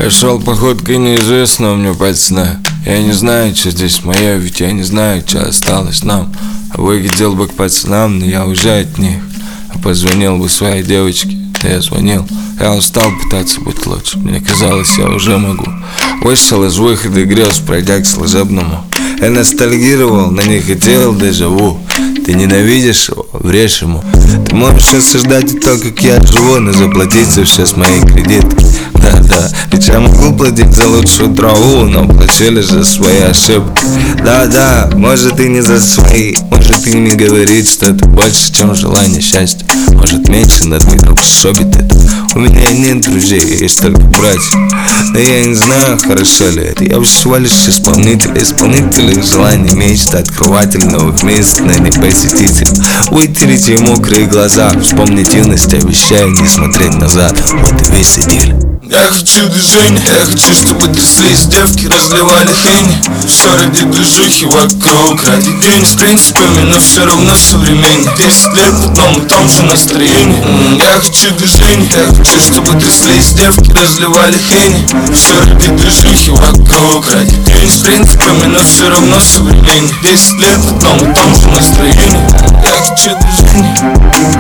Я шел походкой неизвестного мне пацана. Я не знаю, что здесь мое, ведь я не знаю, что осталось нам. А выглядел бы к пацанам, но я уже от них. А позвонил бы своей девочке, да я звонил. Я устал пытаться быть лучше, мне казалось, я уже могу. Вышел из выхода грез, пройдя к служебному. Я ностальгировал, но не хотел дежавю. Ты ненавидишь его, врешь ему. Ты можешь осуждать то, как я живу, но заплатить за все с моей кредитки. Да, ведь я могу платить за лучшую траву, но платили за свои ошибки. Да, может и не за свои. Может и не говорить, что это больше, чем желание счастья. Может меньше, но твой друг шобит это. У меня нет друзей, есть только братья. Но я не знаю, хорошо ли это. Я всего лишь исполнитель желаний, мечт, открыватель новых мест, но не посетитель. Вытерите мокрые глаза, вспомнить юность, обещаю не смотреть назад. Вот и весь идилль. Я хочу движения, я хочу, чтобы тряслись девки, разливали хени. Все ради движухи вокруг, ради денег с принципами, но все равно современнее. 10 лет в одном и том же настроении. Я хочу движения, я хочу, чтобы тряслись девки, разливали хени. Все ради движухи вокруг, ради денег с принципами, но все равно современнее. 10 лет в одном и том же настроении. Я хочу движения.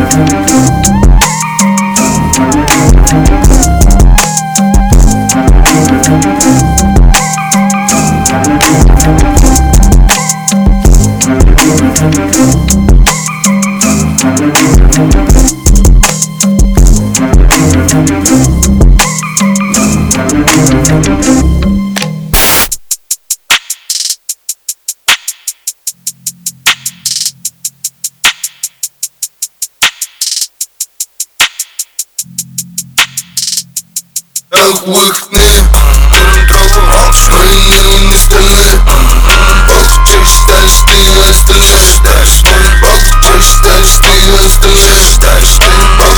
Ах, выход мне, берем траву, свои нервы не стальные. Бог, че считаешь ты остальные? Бог, че считаешь ты остальные?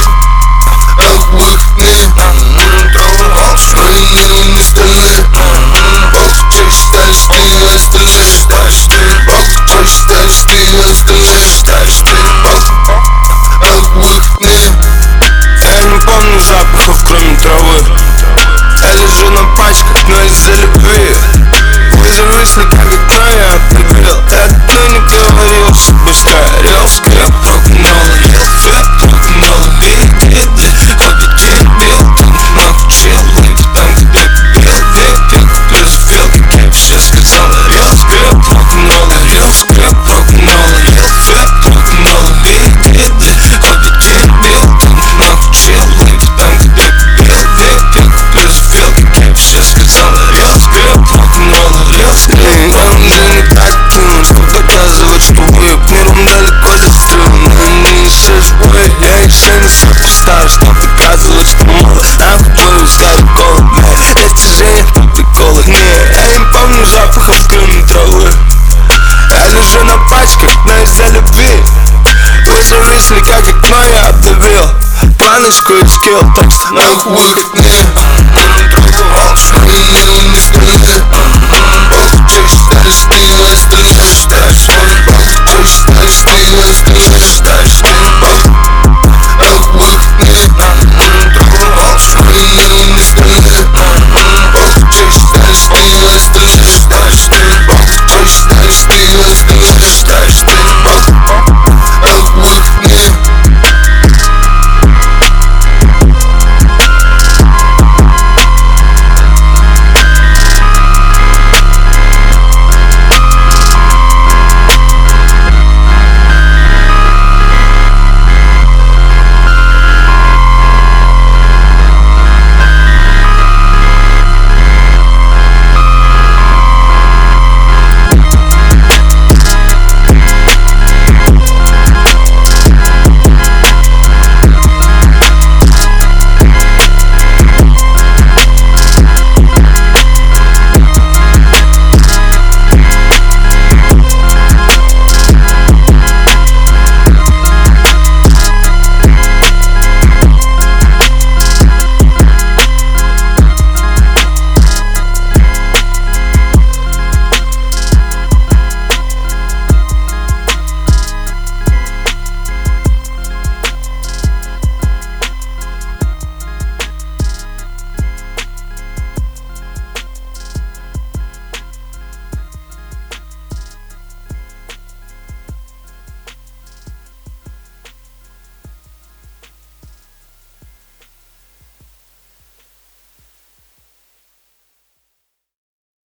Ах, выход мне, берем траву, свои нервы не стальные. Бог, че считаешь ты остальные? Бог, че считаешь ты остальные? Ах, выход мне. Я не помню запахов, кроме травы. Я лежу на пачках, но из-за любви. Вызовешь ли как окно, я открыл. Я давно не говорил, чтобы сгорел скреп. Рок-н-ролл, я цвет, рок-н-ролл, бит. Ходит дебил, научил ловить там, где пил. Век, философил, как я все сказал. Рел скреп, рок-н-ролл, рел скреп, рок-н-ролл, я цвет, рок-н-ролл, бит. Ходит дебил, научил ловить там, где пил. Век, философил, как я все сказал. Рел скреп, рок-н-ролл, рел скреп. Он же не так думает, что доказывать, что вы к миру далеко застрял. Но они еще живые, я еще не суперстар, что доказывать, что мало. А хочу искать голод, достижения по приколу. Не, я не помню запахов, кроме травы. Я лежу на пачках, но из-за любви. Вызовись ли как окно, я обдавил. Планочку и скилл, так что ах, выход мне.